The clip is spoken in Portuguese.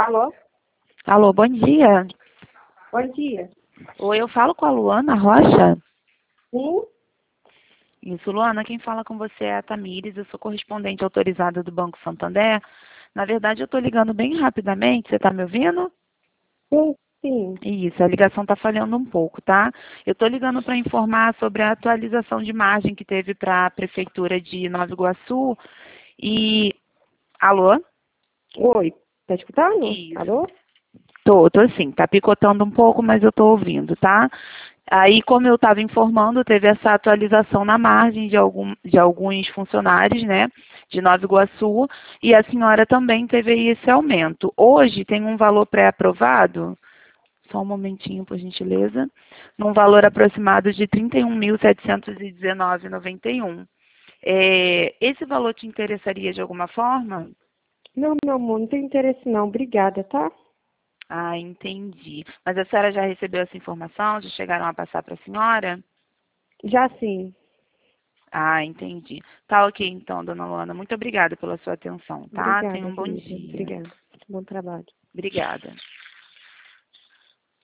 Alô? Alô, bom dia. Bom dia. Oi, eu falo com a Luana Rocha? Sim? Isso, Luana, quem fala com você é a Tamires, eu sou correspondente autorizada do Banco Santander. Na verdade, eu estou ligando bem rapidamente, você está me ouvindo? Sim, sim. Isso, a ligação está falhando um pouco, tá? Eu estou ligando para informar sobre a atualização de margem que teve para a Prefeitura de Nova Iguaçu e... Alô? Oi, tá escutando? Isso. Alô? Tô sim, tá picotando um pouco, mas eu tô ouvindo, tá? Aí, como eu estava informando, teve essa atualização na margem de alguns funcionários, né, de Nova Iguaçu, e a senhora também teve aí esse aumento. Hoje tem um valor pré-aprovado, só um momentinho, por gentileza, num valor aproximado de R$ 31.719,91. Esse valor te interessaria de alguma forma? Não, meu amor, não tem interesse não. Obrigada, tá? Ah, entendi. Mas a senhora já recebeu essa informação? Já chegaram a passar para a senhora? Já sim. Ah, entendi. Tá ok então, dona Luana. Muito obrigada pela sua atenção, tá? Tenha Obrigada, um bom querida. dia. Obrigada. Bom trabalho. Obrigada.